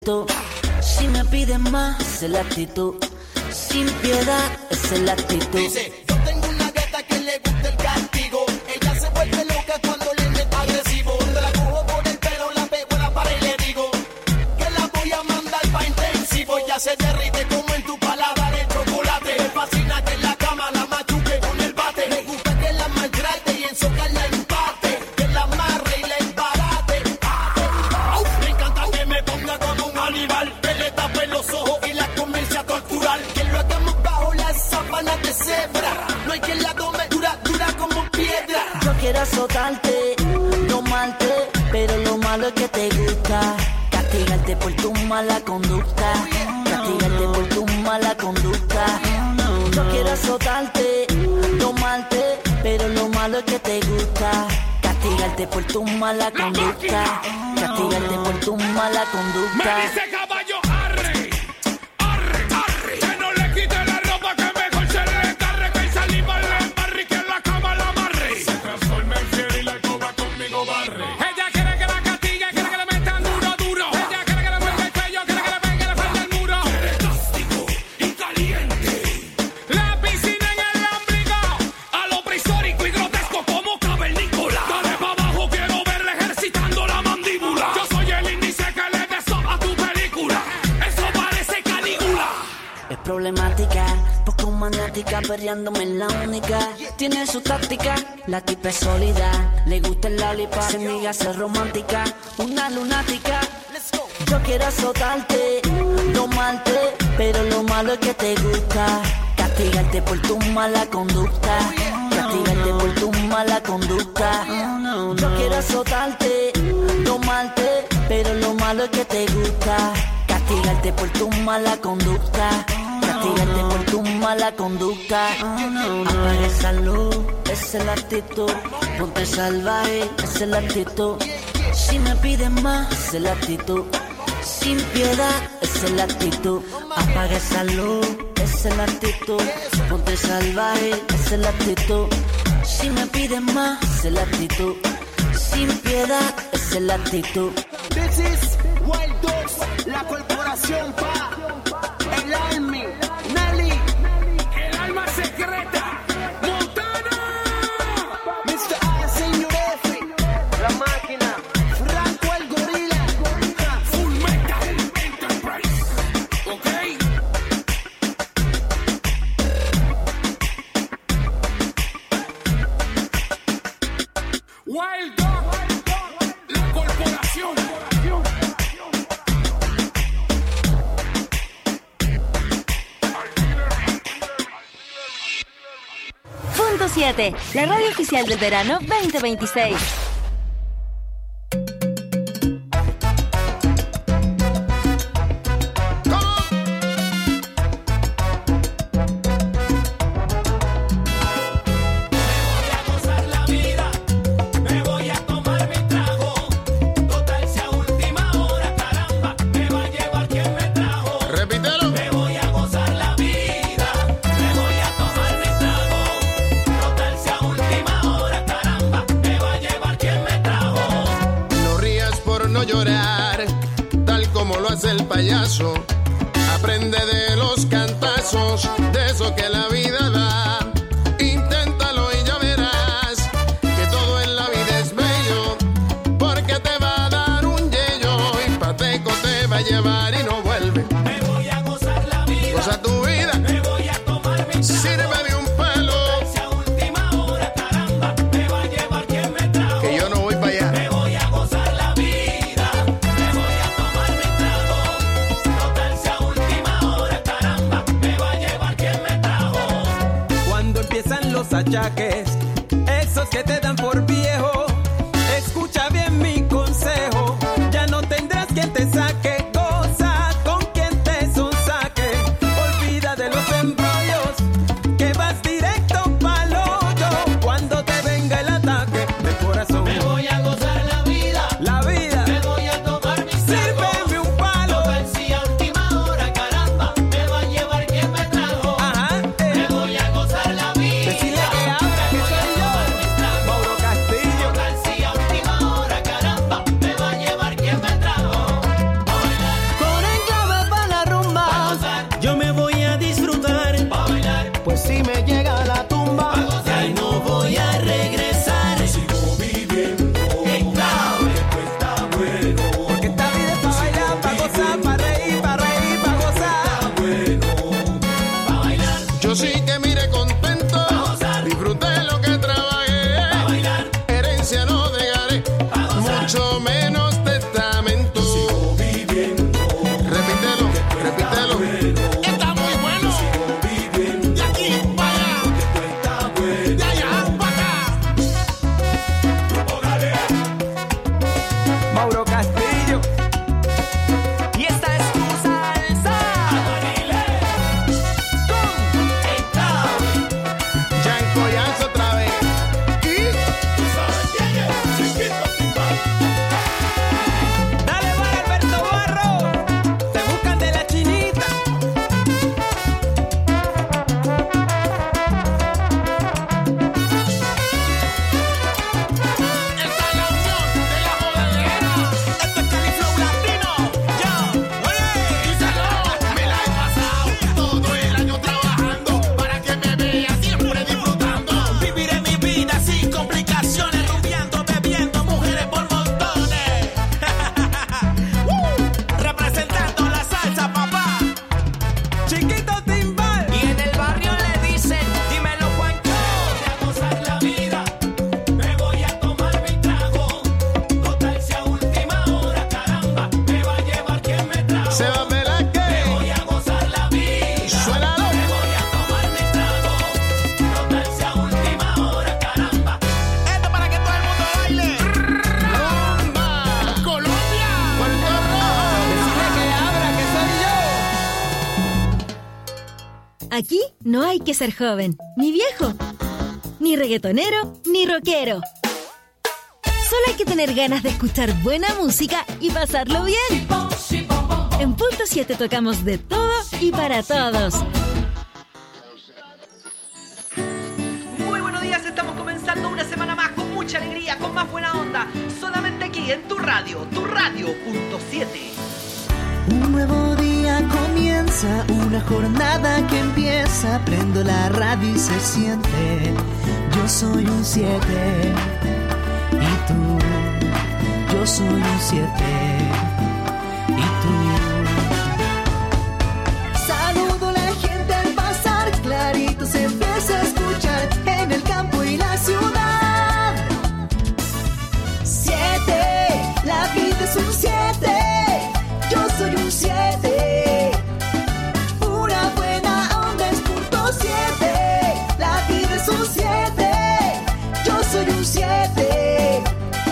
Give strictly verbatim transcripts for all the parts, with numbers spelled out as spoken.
Si me piden más, esa es la actitud. Sin piedad, esa es la actitud. Dice, yo tengo una gata que le gusta el castigo. Ella se vuelve loca cuando le meto agresivo. Cuando la cojo por el pelo, la pego en la pared y le digo que la voy a mandar pa' intensivo. Ella se derrite como en tu paladar el chocolate. Me fascina que en la cama la machuque con el bate. Me gusta que la maltrate y en socar la empate. Que la amarre y la embarate. Me encanta que me ponga como un animal. Que le tape los ojos y la comience a torturar. Que lo hagamos bajo las sábanas de cebra. No hay quien la tome dura, dura como piedra. Yo quiero azotarte, no marte, pero lo malo es que te gusta. Castigarte por tu mala conducta. Castigarte por tu mala conducta. Yo quiero azotarte, no marte, pero lo malo es que te gusta. Castigarte por tu mala conducta. Castigarte por tu mala conducta. Me dice caballo, arre, arre, arre. Que no le quite la ropa, que mejor se le encarre. Que el saliva le embarre y que en la cama la amarre. Se transforma en fiel y la escoba conmigo barre. Ella quiere que la castigue, quiere que le metan duro, duro. Ella quiere que le mueva el cuello, quiere que le pegue la frente al muro. Quiere cástigo y caliente. La piscina en el lámbrico, a lo prehistórico y grotesco como cavernícola. Dale pa' abajo, quiero verle ejercitando la mandíbula. Yo soy el índice que le dé stop a tu película. Eso parece canícula. Es problemática, poco maniática, perreándome en la única. Tiene su táctica, la tipa es sólida. Le gusta el lollipop, se niega a ser romántica. Una lunática, yo quiero azotarte, domarte, pero lo malo es que te gusta. Castigarte por tu mala conducta. Castigarte por tu mala conducta. Yo quiero azotarte, domarte, pero lo malo es que te gusta. Castigarte por tu mala conducta. Castigarte por tu mala conducta. Apaga esa luz, esa es la actitud. Ponte salvaje, esa es la actitud. Si me piden más, esa es la actitud. Sin piedad, esa es la actitud. Apaga esa luz, esa es la actitud. Ponte salvaje, esa es la actitud. Si me piden más, esa es la actitud. Sin piedad, esa es la actitud. This is Wild Dogs, la corporación pa, el Army, Nelly, El alma secreta, Montana. mister A, señor F, la máquina, Franco el gorila, Full Metal Enterprise. ¿Ok? Wild Dog, la corporación. Punto siete, la radio oficial del verano veinte veintiséis. me voy a tomar mi trago, total sea última hora, caramba, me va a llevar quien me trajo. Repítelo. Me voy a gozar la vida, me voy a tomar mi trago, total sea última hora, caramba, me va a llevar quien me trajo. No rías por no llorar, tal como lo hace el payaso. Aprende de los cantazos, de eso que la vida da. Inténtalo y ya verás que todo en la vida es bello, porque te va a dar un yello y pateco te va a llevar y no vuelve. Me voy a gozar la vida, Goza tu vida, me voy a tomar mi trago, sirve de un pelo, total sea última hora, caramba, me va a llevar quien me trajo. que yo no voy para allá. Me voy a gozar la vida, me voy a tomar mi trago, total sea última hora, caramba, me va a llevar quien me trajo. Cuando empiezan los achaques, esos que te dan por viejo, escucha bien mi consejo, ya no tendrás quien te saque, goza con quien te sonsaque, olvida de los embrollos, que vas directo pa'l hoyo, cuando te venga el ataque del corazón. Me voy a gozar la vida, La vida, me voy a tomar mi trago, sírveme un palo. total sea última hora, caramba, me va a llevar quien me trajo. Ajá, Me eh. voy a gozar la vida, Decirle que abra, que repítelo, repítelo. Está muy bueno. De aquí para allá. De allá para acá. Mauro Castillo. Y esta es tu salsa. Yanko Yance otra vez. Y Dale para Alberto Barro. Se buscan de la chinita. Esta es la unión de la jodedera. Esto es Califlow Latino. Yo, díselo. Me la he pasado todo el año trabajando para que me vea siempre disfrutando. Viviré mi vida sin complicaciones, rumbeando, bebiendo, mujeres por montones. Uh, representando la salsa, papá. Chiquito Timbal. Y en el barrio le dicen, dímelo Juancho. Voy a gozar la vida, me voy a tomar mi trago. Total si a última hora, caramba, me va a llevar quien me trajo. se va a ver a qué. Voy a gozar la vida, Suélalo. me voy a tomar mi trago. Total si a última hora, caramba. Esto para que todo el mundo baile. Rumba. Colombia. Puerto Rojo. Decirle que abra, que soy yo. Aquí no hay que ser joven, ni viejo, ni reggaetonero, ni rockero. Solo hay que tener ganas de escuchar buena música y pasarlo bien. En Punto siete tocamos de todo y para todos. Muy buenos días, estamos comenzando una semana más con mucha alegría, con más buena onda. Solamente aquí en tu radio, tu radio punto siete. Un nuevo día comienza, una jornada que empieza. Prendo la radio y se siente. Yo soy un siete. Y tú, yo soy un siete. Y tú. Saludo a la gente al pasar, clarito se empieza a escuchar en el campo y la ciudad. Siete, la vida es un siete. Yo soy un siete. Una buena onda es punto siete. La vida es un siete. Yo soy un siete.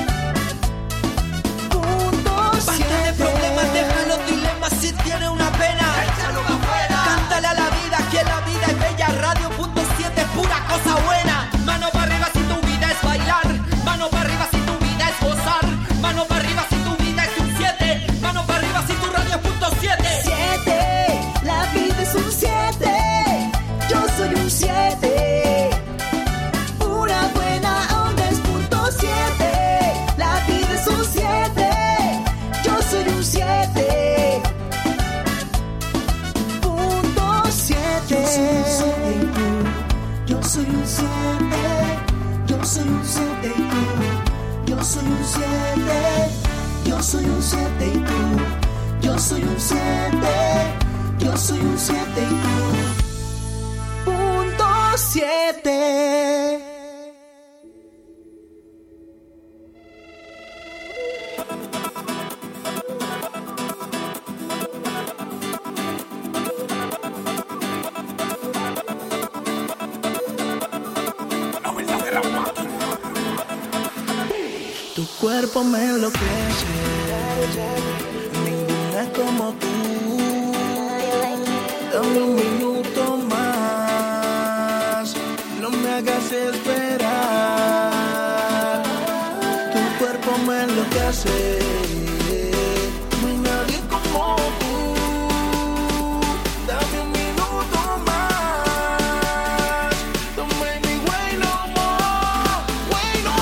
Punto Basta de siete. problemas, deja los dilemas si tiene una pena. Échalo pa' afuera. Cántale a la vida que la vida es bella. Radio punto siete es pura cosa buena. Mano para arriba si tu vida es bailar. Mano para arriba si tu vida es gozar. Mano para arriba si tu vida es un siete. Mano para arriba si tu radio es punto siete. Siete, la vida es un siete. Yo soy un siete. Una buena onda es punto siete. La vida es un siete. Yo soy un siete. Punto siete. Yo soy un siete. Yo soy un siete y tú. Yo soy un siete. Yo soy un siete y tú. Yo soy un siete. Yo soy un siete y tú. Punto siete. Tu cuerpo me enloquece. Ninguna como tú. Dame un minuto más. No me hagas esperar. Tu cuerpo me enloquece. No hay nadie como tú. Dame un minuto más. Don't make me wait no more. Wait no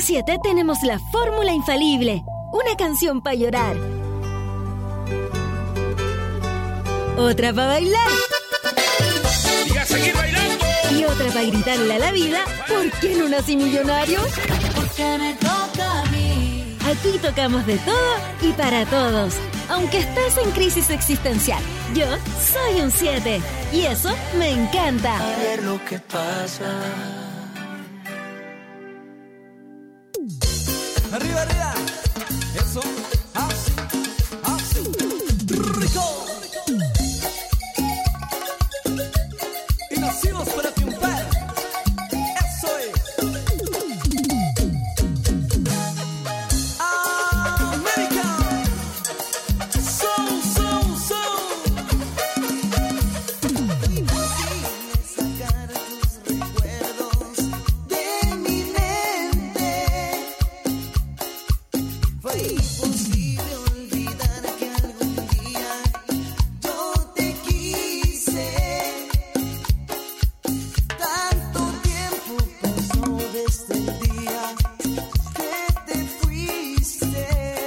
siete tenemos la fórmula infalible. Una canción para llorar. Otra para bailar. Y a seguir bailando. Y otra para gritarle a la vida, ¿por qué no nací millonario? Porque me toca a mí. Aquí tocamos de todo y para todos. Aunque estés en crisis existencial, yo soy un siete. Y eso me encanta. A ver lo que pasa. Arriba, arriba. Eso. Así. Así. Rico. Y nacimos para triunfar. Eso es. América. Soul, soul, soul. Imposible sacar tus recuerdos de mi mente. Fue imposible olvidar que algún día yo te quise. Tanto tiempo pasó desde el día que te fuiste.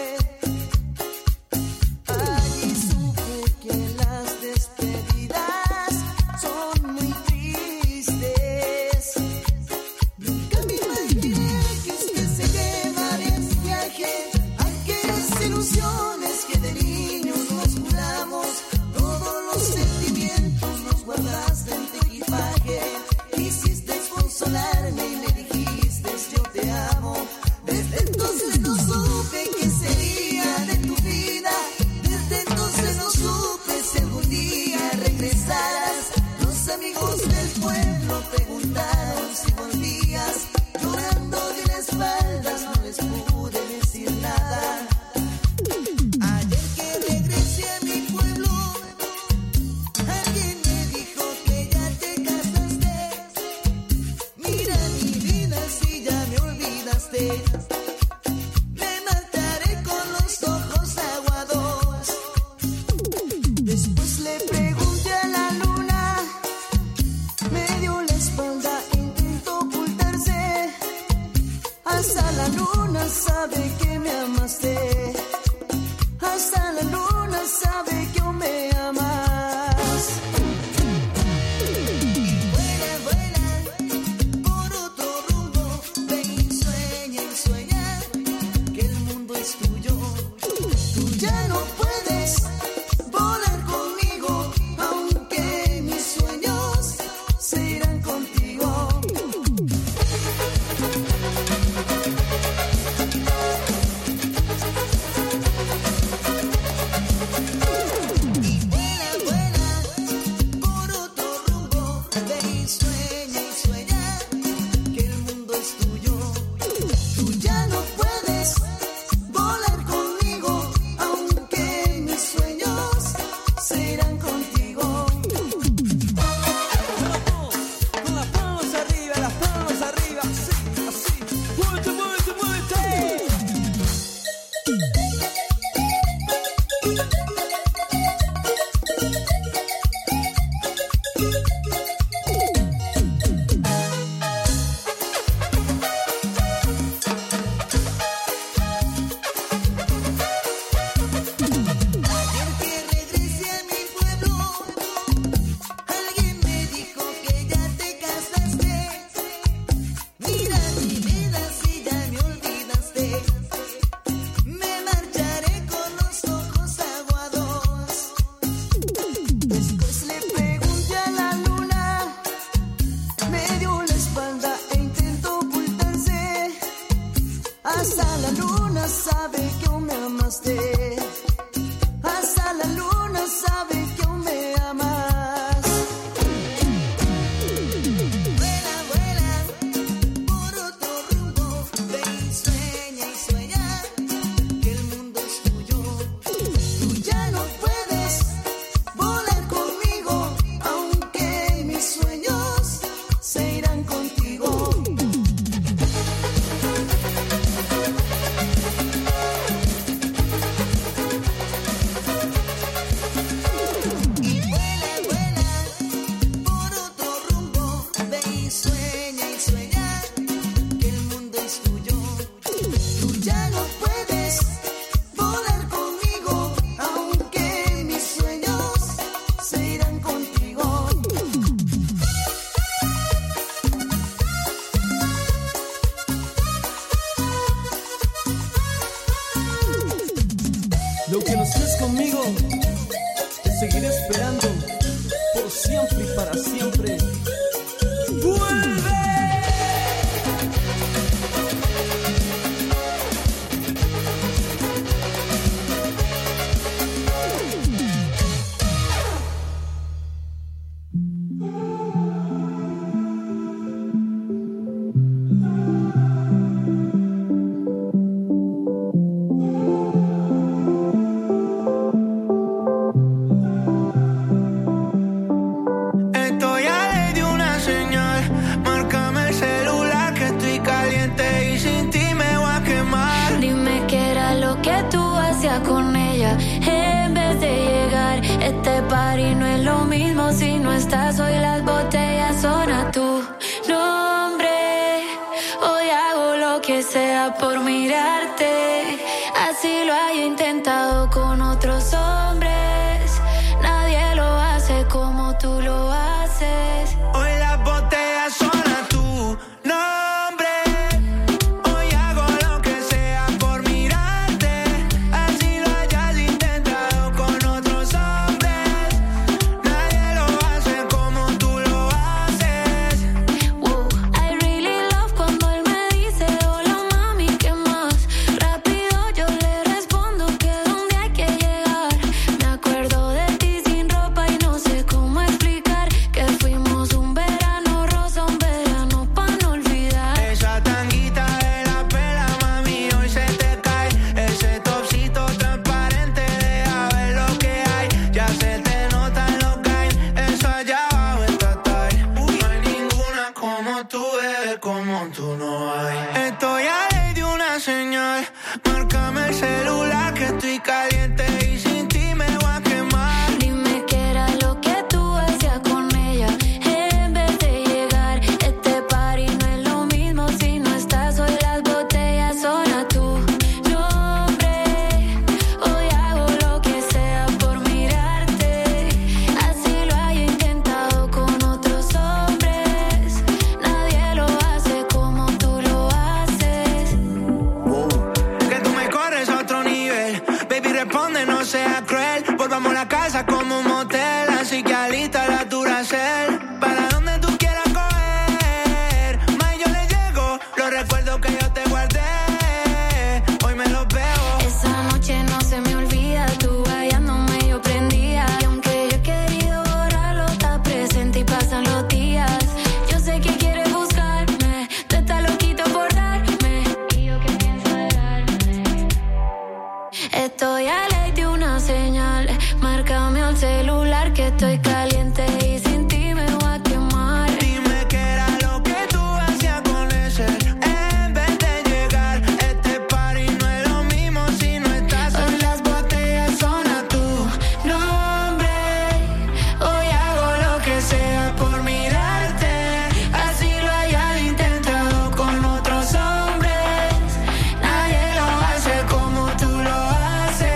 Allí supe que las despedidas son muy tristes. Nunca me imaginé que usted se llevaría en viaje aquellas ilusiones que de niños nos juramos. Todos los sentimientos los guardaste en tu equipaje. Quisiste consolarme y me dijiste yo te amo. Desde entonces no supe qué sería de tu vida. Desde entonces no supe si algún día regresarás. Los amigos del pueblo preguntaron si volvías. Llorando de la espaldas no les pude decir nada. Ayer que regresé a mi pueblo, alguien me dijo que ya te casaste. Mira mi vida si ya me olvidaste. Me marcharé con los ojos aguados. Después le pregunté a la luna, me dio la espalda, intentó ocultarse. Hasta la luna sabe que me amaste. Hasta la luna sabe que aún me amas. Y vuela, vuela por otro rumbo. Ve y sueña y sueña que el mundo es tuyo. Tú ya no puedes volar conmigo, aunque mis sueños se irán contigo. Y vuela, vuela por otro rumbo. Ve y sueña y sueña que el mundo es tuyo. Tú ya no puedes volar conmigo, aunque mis sueños se irán contigo. Con las palmas arriba, las palmas arriba, así, así. Muévete, muévete, muévete. Ayer que regresé a mi pueblo, alguien me dijo que ya te casaste. Mira mi vida si ya me olvidaste. Me marcharé con los ojos aguados. Después le pregunté a la luna, me dio la espalda e intentó ocultarse. Hasta la luna sabe que aún me amaste. Hasta la luna sabe que aún me amas. Vuela, vuela por otro rumbo. Ve y sueña y sueña que el mundo es tuyo. Tú ya no puedes volar conmigo, aunque mis sueños se irán contigo. Lo que no estés conmigo, te seguiré esperando por siempre y para siempre. ¡Vuelve! Con ella, en vez de llegar, este party no es lo mismo si no estás. Hoy las botellas son a tu nombre. Hoy hago lo que sea por mirarte. Así lo haya intentado con otros hombres. Nadie lo hace como tú lo haces. Hoy las botellas son a tu nombre. Estoy a ley de una señal. Márcame al celular que estoy caliente y sin ti me voy a quemar. Dime qué era lo que tú hacías con ese. En vez de llegar, este party no es lo mismo si no estás. Hoy las botellas son a tu nombre. Hoy hago lo que sea por mirarte. Así lo hayas intentado con otros hombres. Nadie lo hace como tú lo haces.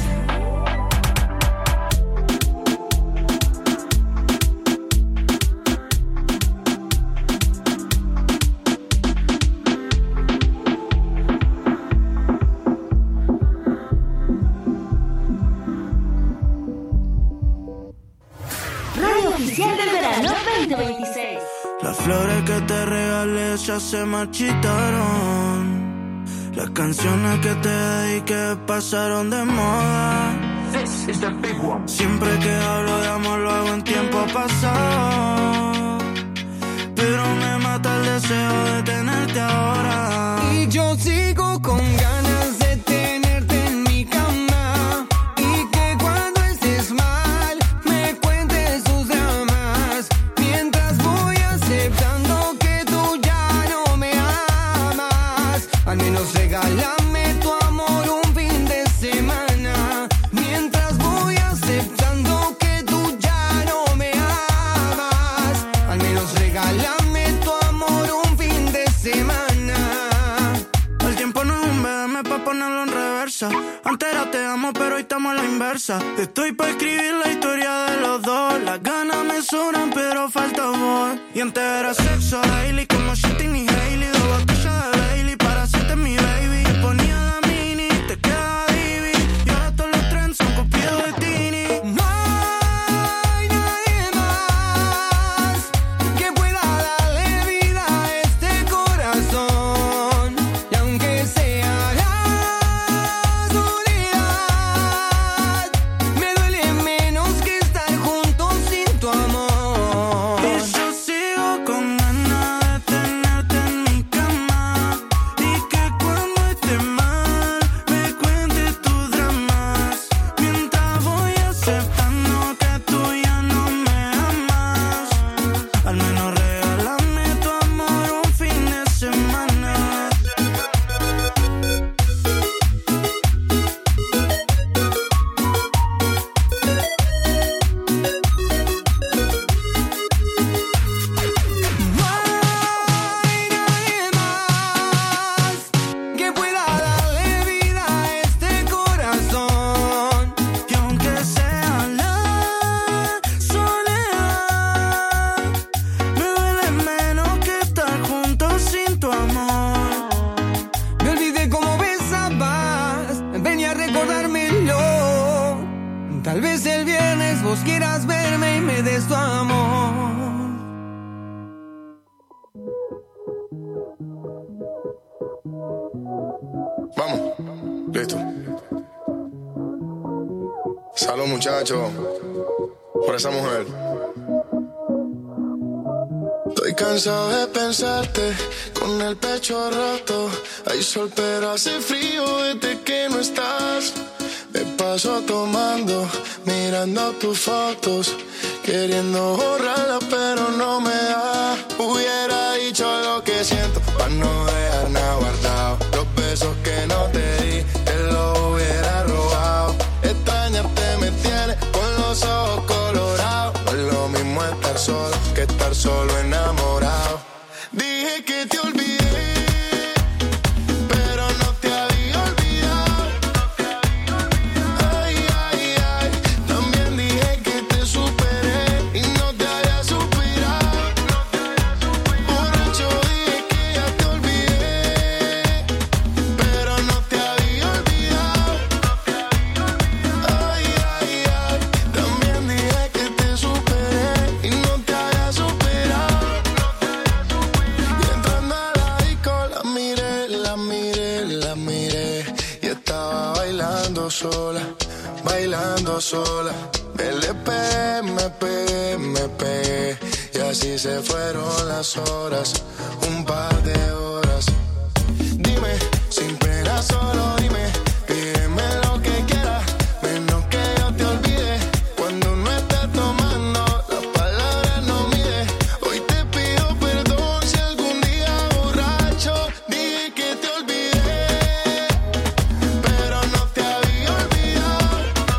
Radio Oficial del Verano veinte veintiséis. Las flores que te regalé ya se marchitaron. Las canciones que te dediqué pasaron de moda. Siempre que hablo de amor lo hago en tiempo pasado. Pero me mata el deseo de tenerte ahora. Y yo sigo con ganas de tenerte en mi cama. Y que cuando estés mal me cuentes tus dramas. Mientras voy aceptando que tú ya no me amas. Al menos regálame tu amor un fin de semana. Mientras voy aceptando que tú ya no me amas. Al menos regálame tu amor un fin de semana. El tiempo no es un B M pa' ponerlo en reversa. Antes era te amo, pero hoy estamos a la inversa. Estoy pa' escribir la historia de los dos. Las ganas me sobran, pero falta amor. Y antes era sexo daily, como Shitting y Hailey. Dos botellas de Bailey para hacerte mi baby. Ponía la mini, te quedaba divi. Y ahora todos los vez el viernes vos quieras verme y me des tu amor. Vamos, listo. Salud, muchachos, por esa mujer. Estoy cansado de pensarte con el pecho roto. Hay sol pero hace frío desde que no estás. Me paso tomando, mirando tus fotos, queriendo borrarlas pero no me da. Hubiera dicho lo que siento para no dejar nada guardado. Los besos que no te di, te los hubiera robado. Extrañarte me tiene con los ojos colorados. No es lo mismo estar solo que estar solo enamorado. Dije que te olvidé, pero no te había olvidado. Ay, ay, ay. También dije que te superé y no te había suspirado. Borracho dije que ya te olvidé, pero no te había olvidado. Ay, ay, ay. También dije que te superé y no te había superado. Y entrando a la disco la miré, la miré, la miré. Y estaba bailando sola, bailando sola. Me le pegué, me pegué, me pegué. Y así se fueron las horas, un par de horas. Dime, sin pena solo dime, pídeme lo que quieras, menos que yo te olvide. Cuando uno está tomando, las palabras no mide. Hoy te pido perdón si algún día borracho dije que te olvidé, pero no te había olvidado.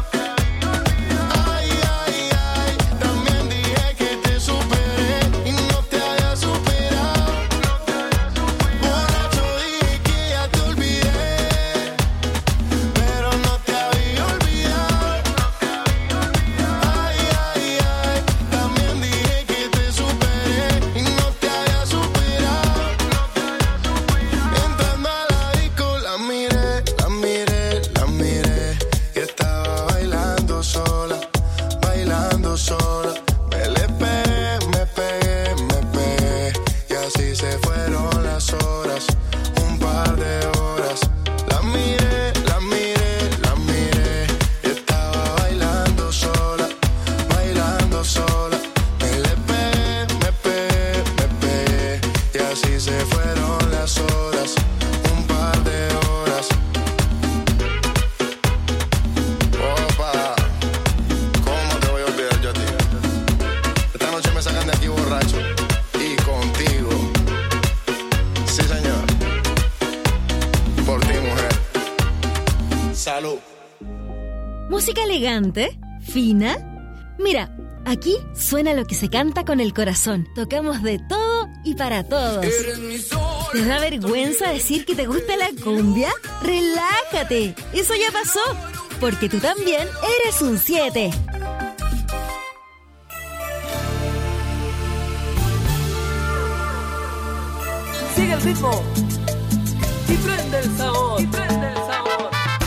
Ay, ay, ay. También dije que te superé y no te había superado. Borracho dije que ya te olvidé, pero no te había olvidado. Ay, ay, ay. También dije que te superé y no te había superado. Entrando a la disco la miré, la miré, la miré. Y estaba bailando sola, bailando sola. Me le pegué, me pegué, me pegué. Y así se fueron las horas, un par de horas. La miré, la miré, la miré. Y estaba bailando sola, bailando sola. Me le pegué, me pegué, me pegué. Y así se fueron las horas, un par de horas. Opa, ¿cómo te voy a olvidar yo a ti? Esta noche me sacan de aquí borracho y contigo. Sí, señor. Por ti, mujer. Salud. ¿Música elegante? ¿Fina? Mira, aquí suena lo que se canta con el corazón. Tocamos de todo y para todos. ¿Te da vergüenza decir que te gusta la cumbia? ¡Relájate! Eso ya pasó, porque tú también eres un siete. Sigue el ritmo y prende el sabor. Y prende el sabor.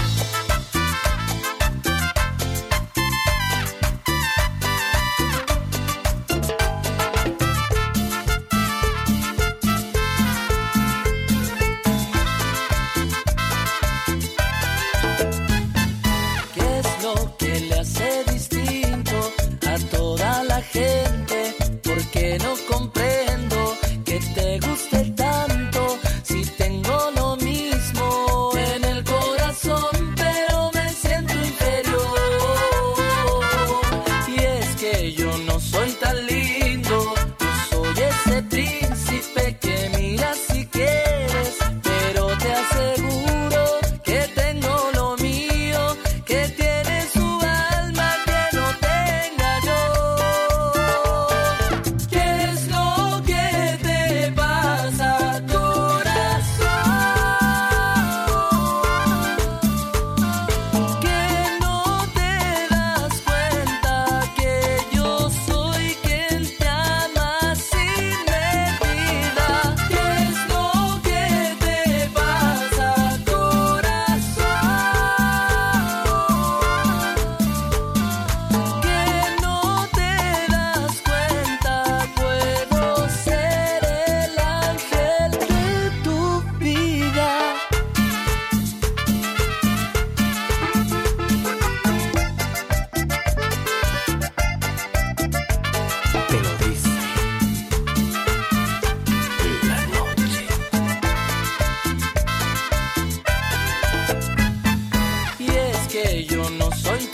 ¿Qué es lo que le hace distinto a toda la gente? ¿Por qué no comprendo que te guste tanto si tengo lo mismo?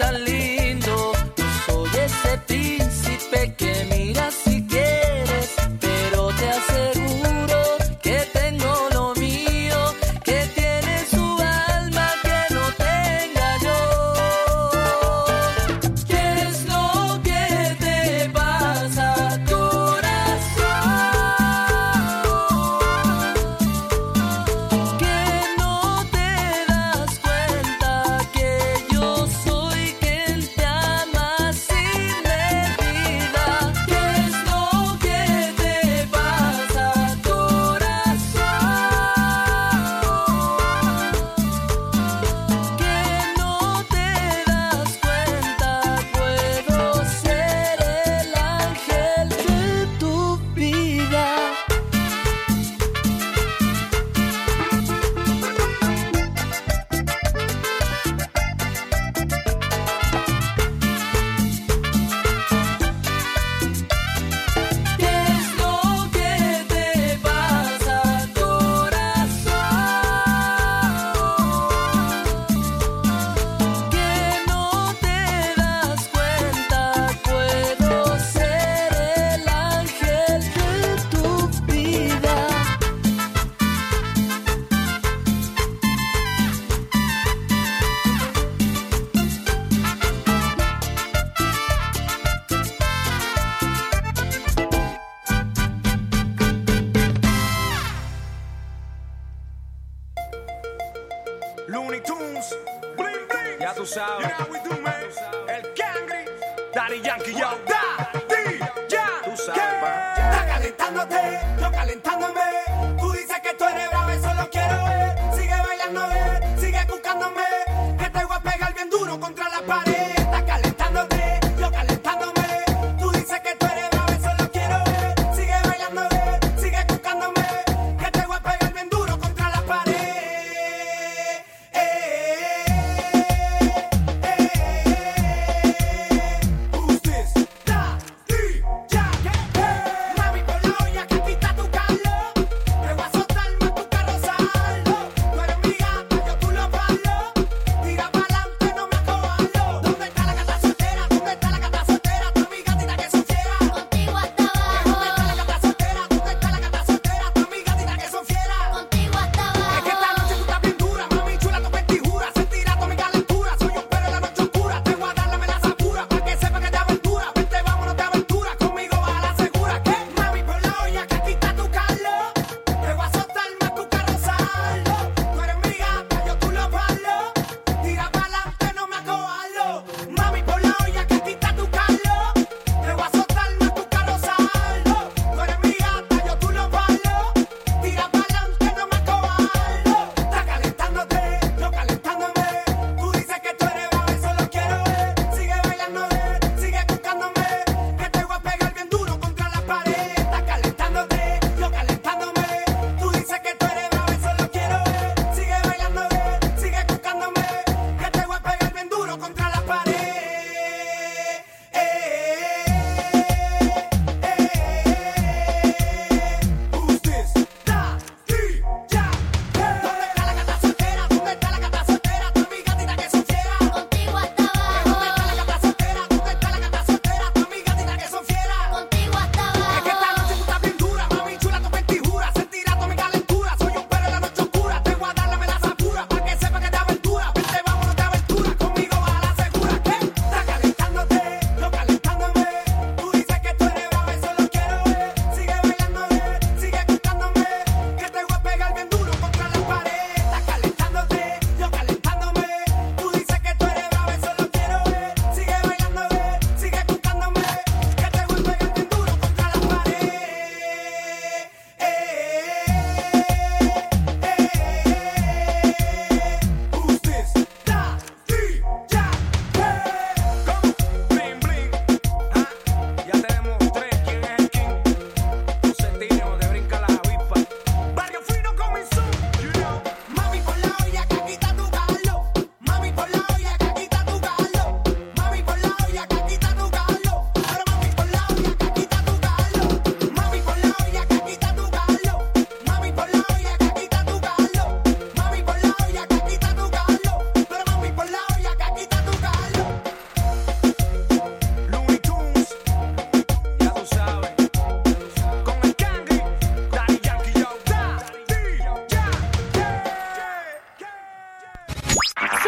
tan lindo. No soy ese príncipe que miras si quieres, pero te aseguro que tengo lo mío, que tiene su alma que no tenga yo. ¿Qué es lo que te pasa, corazón? Que no te das cuenta que yo soy quien te ama sin medida. ¿Qué es lo que te pasa, corazón? Que no te das cuenta, puedo ser el ángel de tu vida. ¿Qué es lo que te pasa, corazón? Que no te das cuenta, puedo ser el ángel de tu vida. Looney Tunes, bling bling. Ya tú sabes. You know how we do, man. El Cangri, Daddy Yankee, yo, Daddy Yankee. Tú sabes, pa. Está calentándote, yo calentándome. Tú dices que tú eres bravo, eso lo quiero ver. Sigue bailando, ver, sigue buscándome. Que te voy a pegar bien duro contra la pared. Está calentándote, yo calentándome. Tú dices que tú eres bravo, eso lo quiero ver. Sigue bailando, ver, sigue buscándome. Que te voy a pegar bien duro contra la pared. Who's this? Daddy Yankee. Mami, por la olla que quita tu calor. Te voy a soltar más tu carro saldo. Tú eres mi gata, yo tú lo palo. Tira pa'lante, no me acobardo. ¿Dónde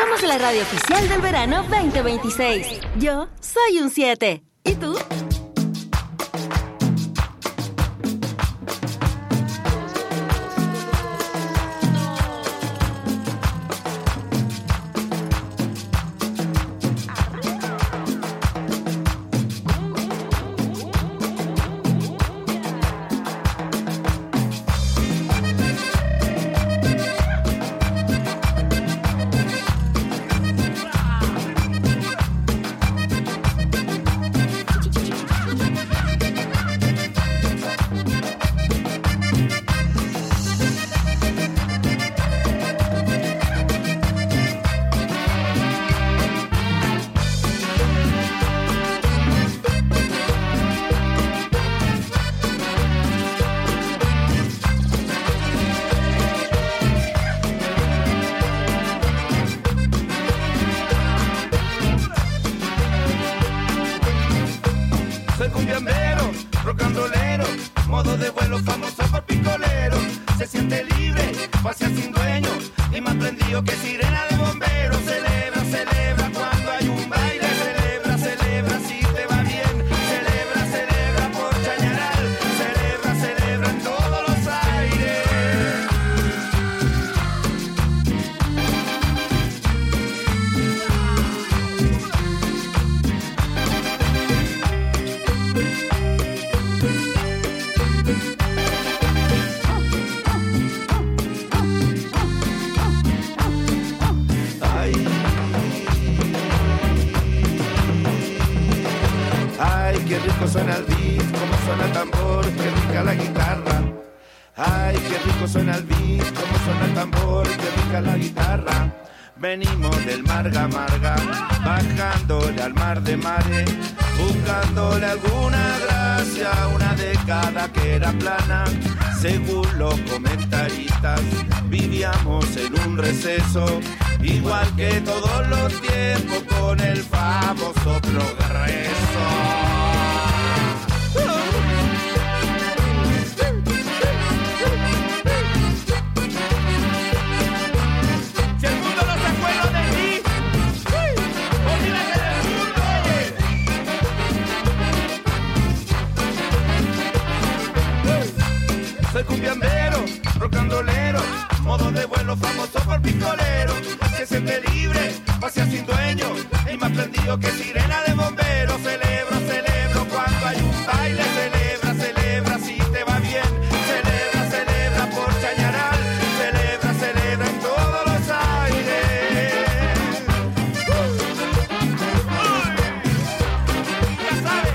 Somos la radio oficial del verano veinte veintiséis. Yo soy un siete. ¿Y tú? Venimos del Marga Marga, bajándole al mar de mares, buscándole alguna gracia, una década que era plana. Según los comentaristas, vivíamos en un receso, igual que todos los tiempos, con el famoso progreso. Soy cumbiambero, rocandolero, modo de vuelo famoso por picolero. Se siente libre, pasea sin dueño, y más prendido que sirena de bombero. Celebro, celebro cuando hay un baile. Celebra, celebra si te va bien. Celebra, celebra por Chañaral. Celebra, celebra en todos los aires. Ya sabes,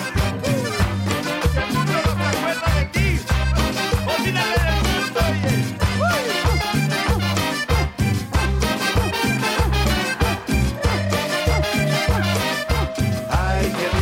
si el mundo no se acuerda de ti, olvídate del mundo, oye. Ay, qué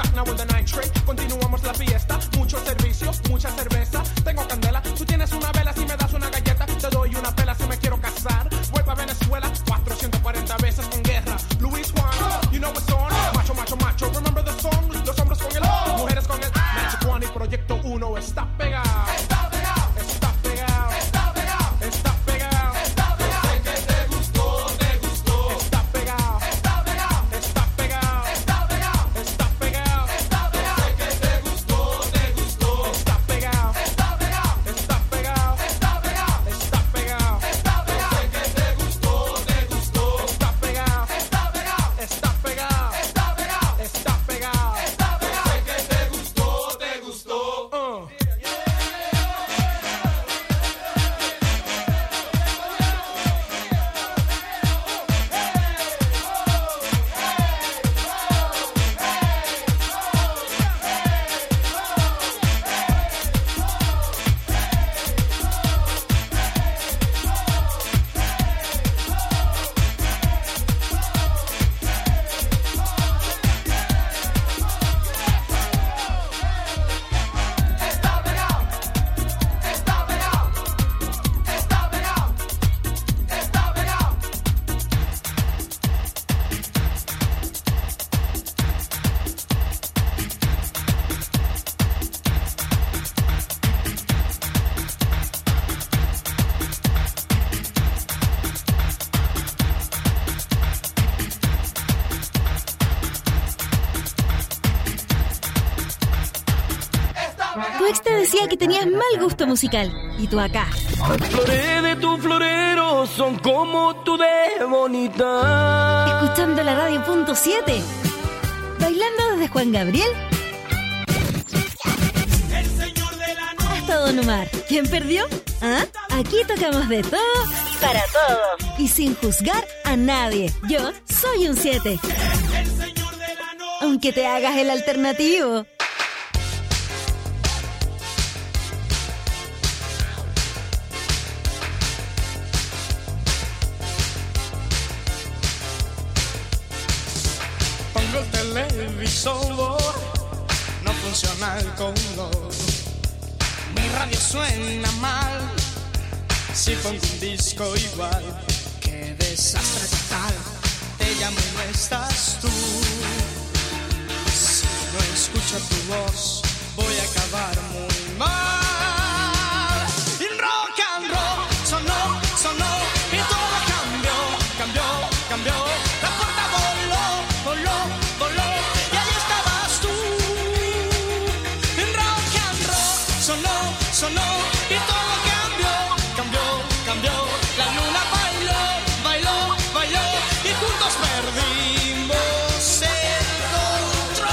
back now with the night train. Continuamos la fiesta, mucho servicio, mucha cerveza. Tengo candela, tú tienes una vela, si me das una galleta, te doy una pela si me quiero casar. Vuelvo a Venezuela, cuatrocientas cuarenta veces con guerra. Luis Juan, you know what's on. Macho, macho, macho, remember the song. Los hombres con el O, mujeres con el Magic One y Proyecto Uno está pegado. Está pegado, está pegado, está pegado, está pegado. Está pegado. Sé que te gustó, te gustó. Está pegado, está pegado, está pegado, está pegado, está pegado, está pegado. Sé que te gustó, te gustó. Está pegado, está pegado, está pegado, está pegado, está pegado, está pegado. Sé que te gustó, te gustó. Está pegado, está pegado, está pegado, está pegado, está pegado, está pegado. Sé que te gustó, te gustó. Uh. Tu ex te decía que tenías mal gusto musical. Y tú acá. Las flores de tu florero son como tú de bonita. Escuchando la radio punto siete. Bailando desde Juan Gabriel hasta Don Omar. ¿Quién perdió? ¿Ah? Aquí tocamos de todo para todos. Y sin juzgar a nadie. Yo soy un siete. Aunque te hagas el alternativo. Pongo el televisor, no funciona el color. Mi radio suena mal, si pongo un disco igual. Qué desastre total, te llamo y no estás tú. Si no escucho tu voz, voy a acabar muy mal. Y rock and roll sonó, sonó, y todo cambió, cambió, cambió. La puerta voló, voló, voló, y ahí estabas tú. Y rock and roll sonó, sonó, y todo cambió, cambió, cambió. La luna bailó, bailó, bailó, y juntos perdimos el control.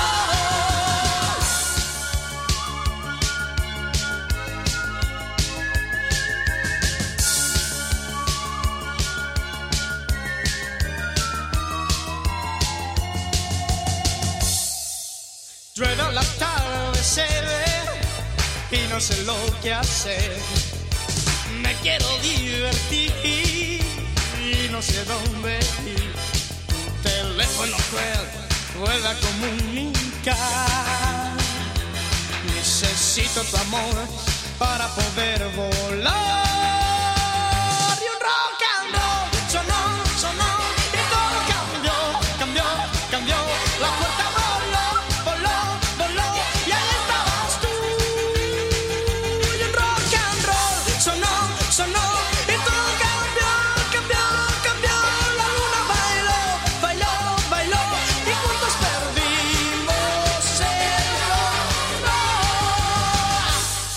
Llueve la tarde, se ve, y no sé lo que hacer. Me quiero divertir y no sé dónde ir. Tu teléfono cruel vuelve a comunicar. Necesito tu amor para poder volar. Y un rock and roll sonó, sonó, y todo cambió, cambió, cambió. La puerta voló, voló, voló, y ahí estabas tú. Y un rock and roll sonó, sonó, y todo cambió, cambió, cambió. La luna bailó, bailó, bailó, y juntos perdimos el control.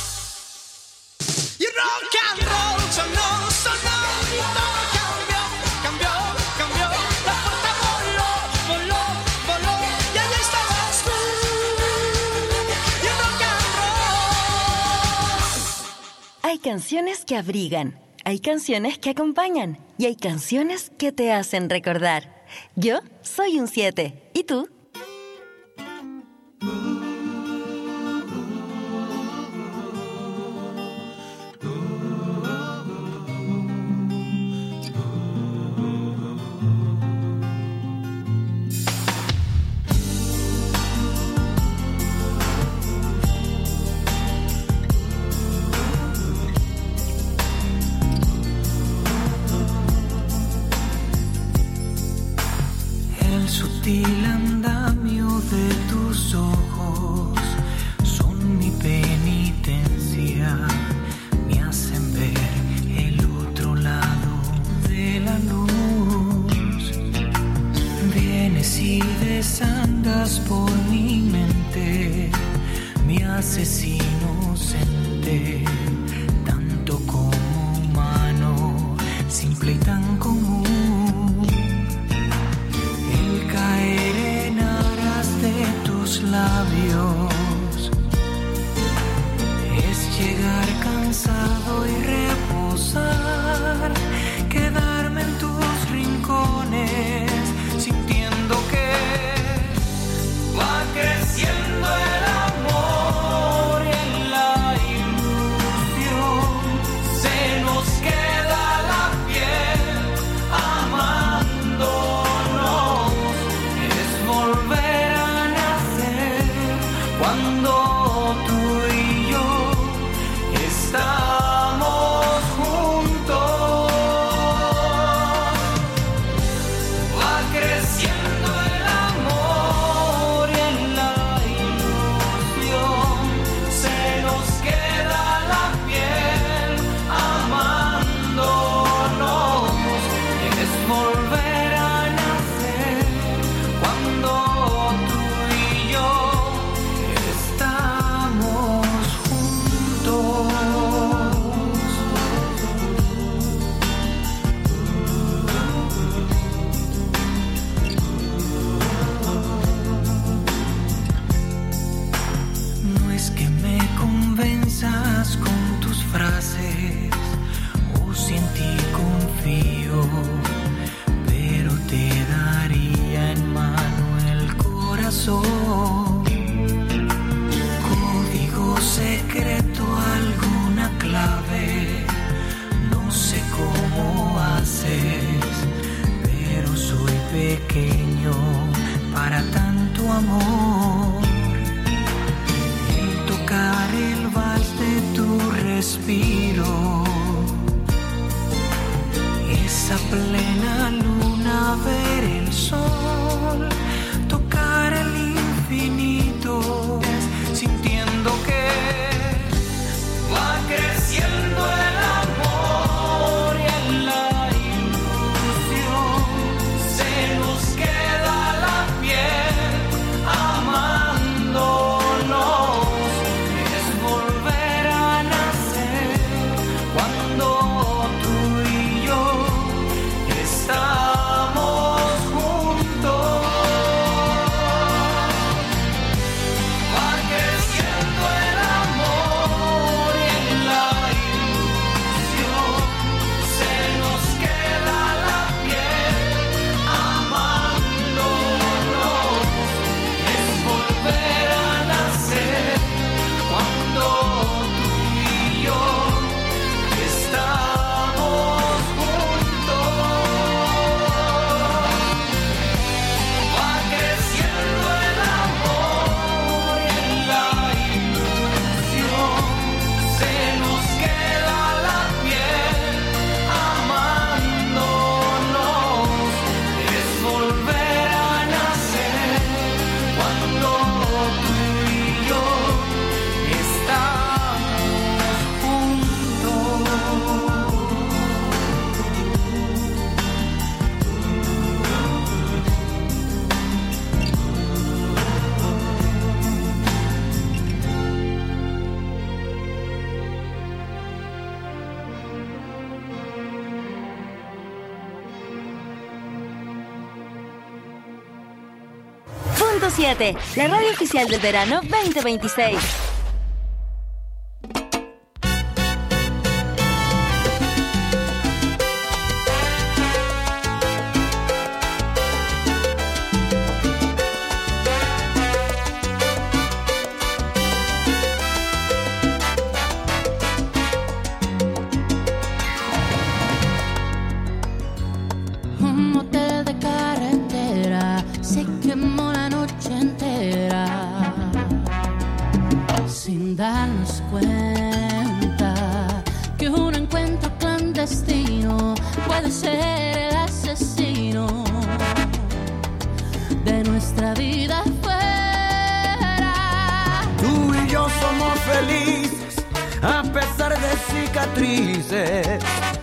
Y rock and roll sonó, sonó, y todo cambió, cambió, cambió. La puerta voló, voló, voló, y ahí estabas tú. Y rock and roll. Hay canciones que abrigan, hay canciones que acompañan y hay canciones que te hacen recordar. Yo soy un siete. ¿Y tú? veces inocente, tanto como humano, simple y tan común. El caer en aras de tus labios es llegar cansado y reposar, quedarme en tus rincones, sintiendo que va creciendo el amor y en la ilusión se nos queda la piel amándonos. Es volver a nacer cuando tú y yo estamos juntos. Va creciendo el amor y en la ilusión se nos queda la piel amándonos. Es volver a nacer cuando tú y yo estamos juntos. No es que me convenzas con tus frases o si en ti confío, pero te daría en mano el corazón. Código secreto, alguna clave, no sé cómo haces, pero soy pequeño para tanto amor. El tocar el vals de tu respiro, esa plena luna, ver el sol, tocar el infinito, sintiendo que va creciendo el amor y en la ilusión se nos queda la piel amándonos. Es volver a nacer cuando tú y yo estamos juntos. Va creciendo el amor y en la ilusión se nos queda la piel amándonos. Es volver a nacer cuando tú y yo estamos juntos. Va creciendo el amor y en la ilusión se nos queda la piel amándonos. Es volver a nacer cuando tú y yo estamos juntos. Punto siete, la radio oficial del verano veinte veintiséis. Un motel de carretera se quemó la noche entera sin darnos cuenta que un encuentro clandestino puede ser el asesino de nuestra vida fuera. Tú y yo somos felices a pesar de cicatrices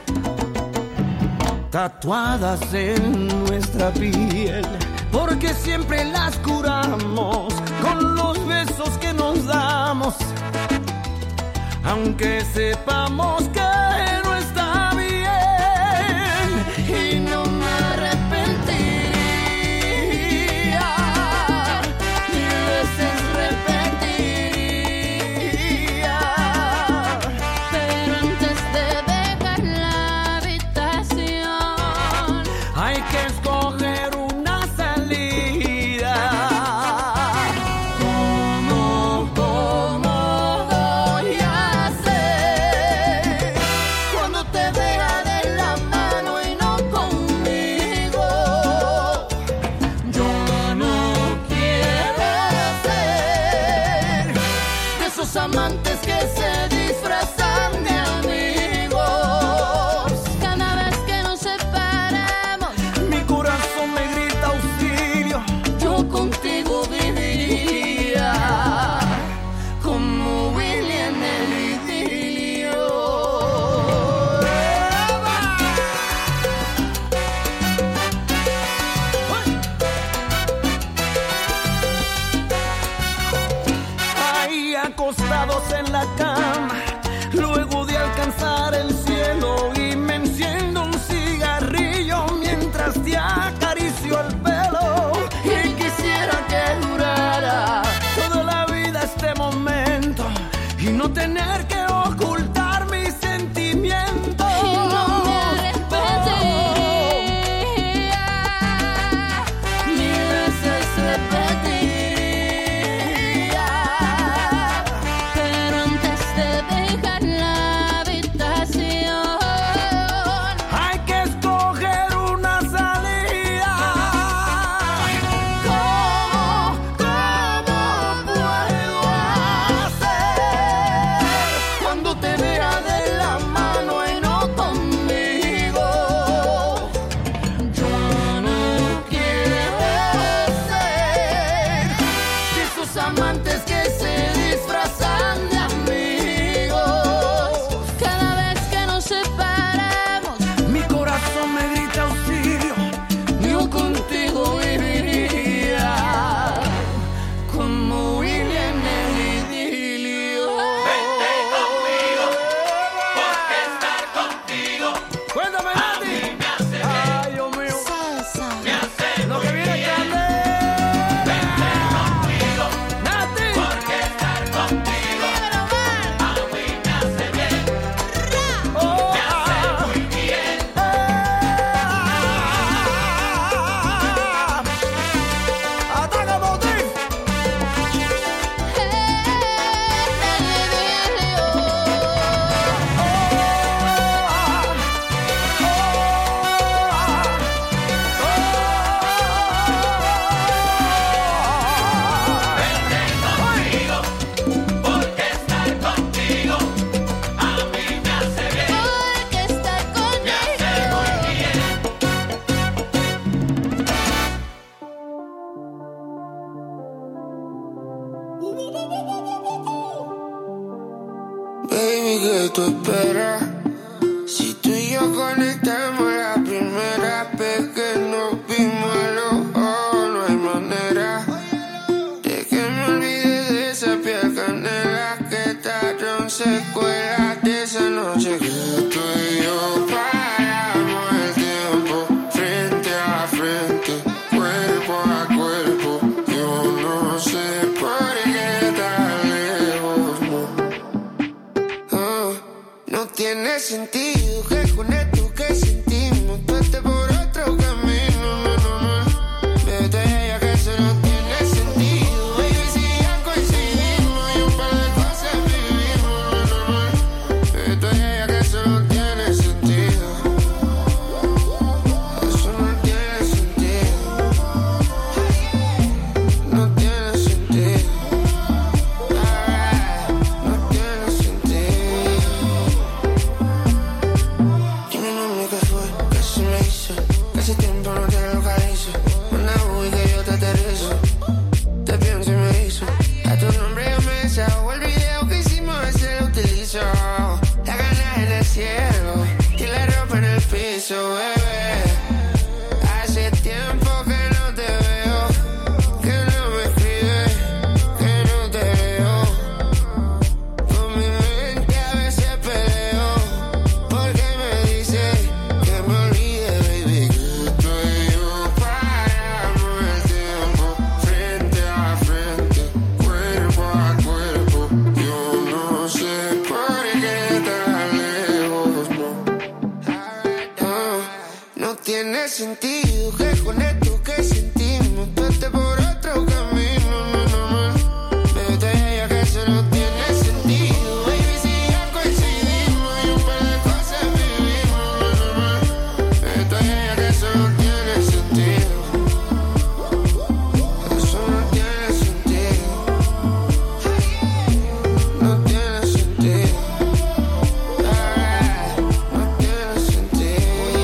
tatuadas en nuestra piel, porque siempre las curamos con los besos que nos damos aunque sepamos que no está bien y no me arrepentiría, mil veces repetiría, pero antes de dejar la habitación hay que escoger una salida. ¿Cómo, cómo voy a hacer cuando te vea de la mano y no conmigo? Yo no quiero ser de esos amantes que se disfrazan de amigos. cada vez que nos separamos. Mi corazón me grita auxilio. Yo contigo viviría como Willy en el idilio. Ahí acostados en la cama, luego de alcanzar el cielo, y me enciendo un cigarrillo mientras te acaricio el pelo. Y quisiera que durara toda la vida este momento y no tener que ocultar mis sentimientos. Y no me arrepentiría, Mil veces repetiría, pero antes de dejar la habitación hay que escoger una salida. ¿Cómo, cómo puedo hacer cuando te vea de la mano y no conmigo? Yo no quiero ser de esos amantes que se disfrazan de amigos. cada vez que nos separamos. Mi corazón me grita auxilio. Yo contigo viviría como Willy en el idilio. Vente conmigo, porque estar contigo. Cuéntame, Nati. Ay, Dios mío. Me hace lo que viene grande. Vente conmigo, Nati, porque estar contigo a mí me hace bien. Oh, me hace muy bien. Ataca, Motif. Vente conmigo, porque estar contigo a mí me hace bien. Porque estar Me hace muy bien. Baby, ¿qué tú esperas? Si tú y yo conectamos la primera vez que nos vimos a los ojos, no hay manera de que me olvide de esa piel canela que trajeron secuelas de esa noche que tú y yo paramos el tiempo frente a frente, cuerpo a cuerpo. Yo no sé por qué tan lejos, no. Oh, no tiene sentido que con esto que sentimos tú estés por otro camino, no, no, no. Vete ya que eso no tiene sentido. Baby, si ya coincidimos y un par de cosas vivimos, no, no, no. sentido que con esto que sentimos vete por otro camino, no, no, no. Vete ya que eso no tiene sentido, baby, si ya coincidimos y un par de cosas vivimos, no, no, no. Vete ya que eso no tiene sentido, eso no tiene sentido, no tiene sentido, ah, no tiene sentido.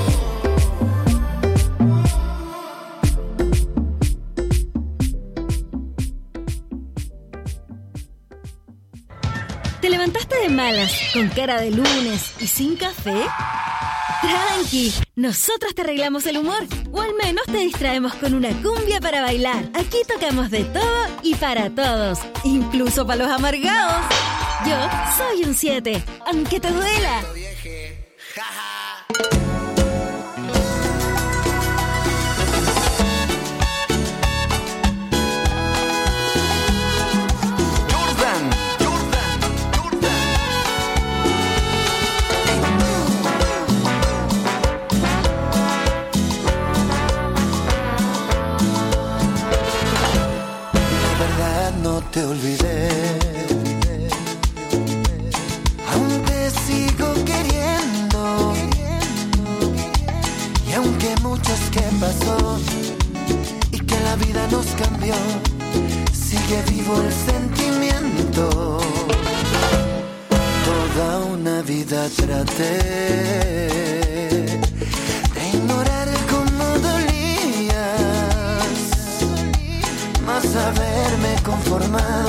¿Te levantaste de malas, con cara de lunes y sin café? Tranqui, nosotros te arreglamos el humor, o al menos te distraemos con una cumbia para bailar. Aquí tocamos de todo y para todos, incluso para los amargados. Yo soy un siete, aunque te duela. No te olvidé, aún te sigo queriendo, y aunque muchos que pasó y que la vida nos cambió, sigue vivo el sentimiento. Toda una vida traté de ignorar cómo dolías, más haberme conformado